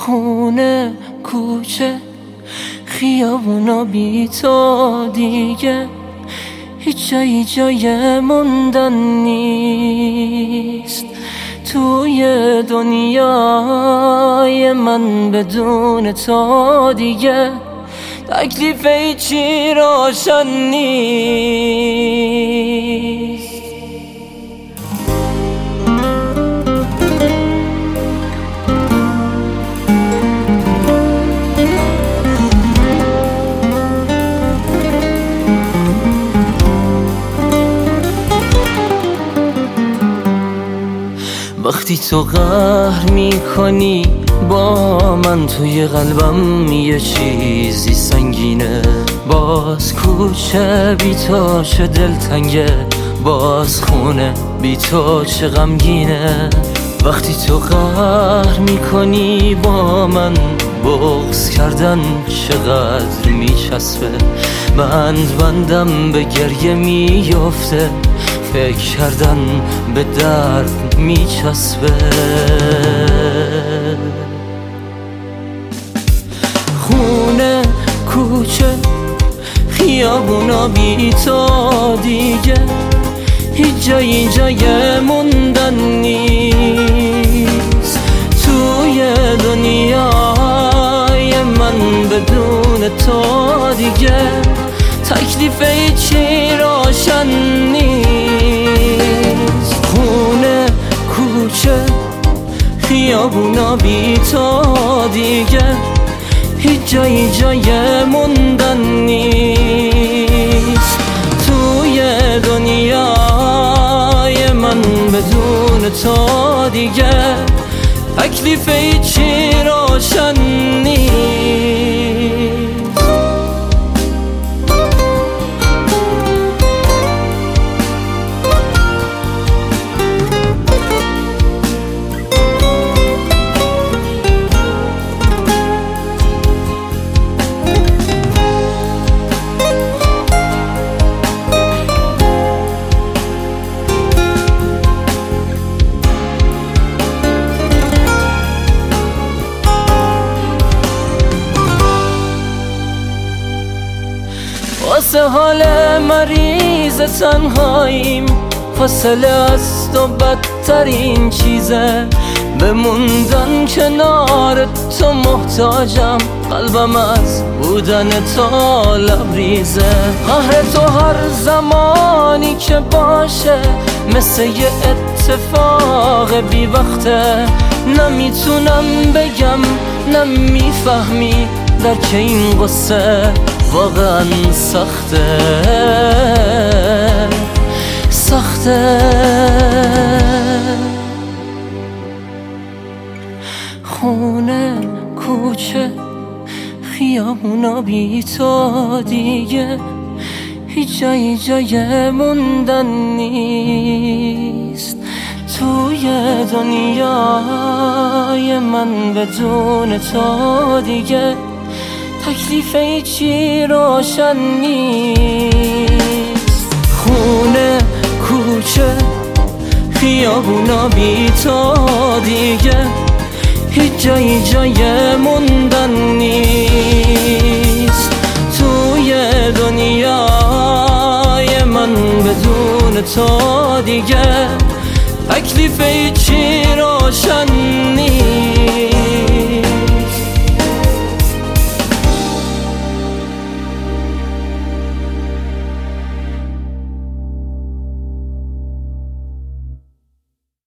خونه، کوچه، خیابونا بی تو دیگه هیچ جای موندن نیست. توی دنیای من بدون تو دیگه تکلیف هیچی روشن نیست. وقتی تو قهر میکنی با من توی قلبم یه چیزی سنگینه. باز کوچه بی تو چه دلتنگه، باز خونه بی تو چه غمگینه. وقتی تو قهر میکنی با من بغض کردن چقدر میچسبه. بندم به گریه میفته، فکر کردن به درد میچسبه. خونه، کوچه، خیابونا بی تو دیگه هیچ جای موندن نیست. توی دنیای من بدون تو دیگه تکلیف هیچی روشن نیست. خونه، کوچه، خیابونا بی تو دیگه هیچ جای موندن نیست. توی دنیای من بدون تو دیگه تکلیف هیچی روشن نیست. واسه حال مریض تنهاییم فاصله از تو بدترین چیزه. بموندن کنار تو محتاجم، قلبم از بودن تو لبریزه. قهر تو هر زمانی که باشه مثل یه اتفاق بی وقته. نمیتونم بگم نمیفهمی درک این قصه واقعا سخته. خونه، کوچه، خیابونا بی تو دیگه هیچ جای موندن نیست. توی دنیای من بدون تو دیگه تکلیف هیچی روشن نیست. خونه، کوچه، خیابونا بی تو دیگه هیچ جای موندن نیست. توی دنیای من بدون تو دیگه تکلیف هیچی روشن نیست.